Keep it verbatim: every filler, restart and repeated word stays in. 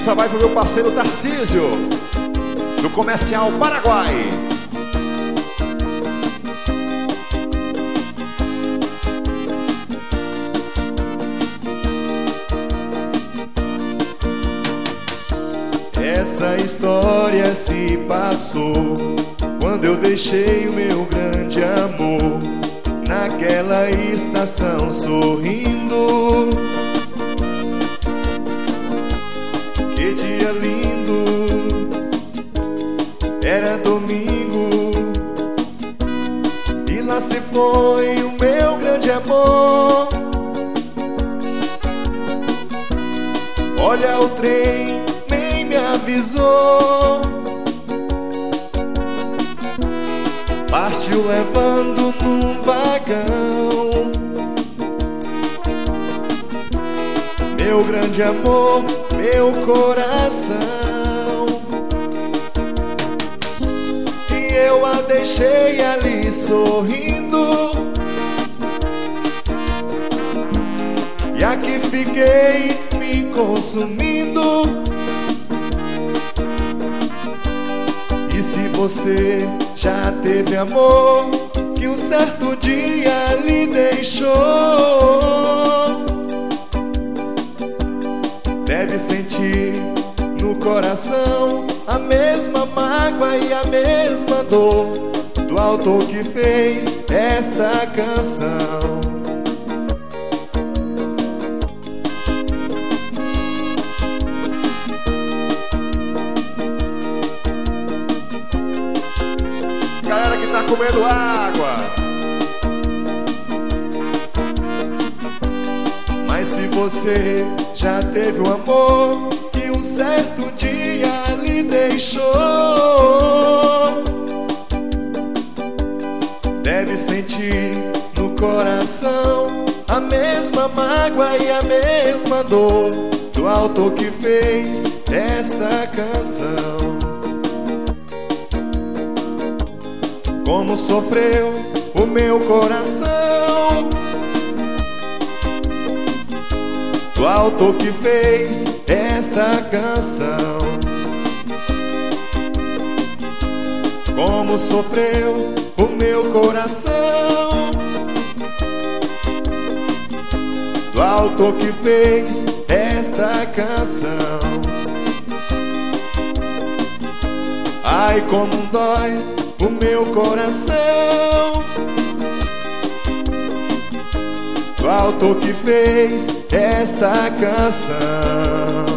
Essa vai pro meu parceiro Tarcísio, do Comercial Paraguai. Essa história se passou quando eu deixei o meu grande amor naquela estação sorrindo. Que dia lindo, era domingo, e lá se foi o meu grande amor. Olha, o trem nem me avisou, partiu levando num vagão meu grande amor, meu coração. E eu a deixei ali sorrindo, e aqui fiquei me consumindo. E se você já teve amor que um certo dia lhe deixou, deve sentir no coração a mesma mágoa e a mesma dor do autor que fez esta canção. Galera que tá comendo água. Mas se você já teve um amor que um certo dia lhe deixou, deve sentir no coração a mesma mágoa e a mesma dor do autor que fez esta canção. Como sofreu o meu coração do autor que fez esta canção. Como sofreu o meu coração do autor que fez esta canção. Ai, como dói o meu coração do autor que fez esta canção.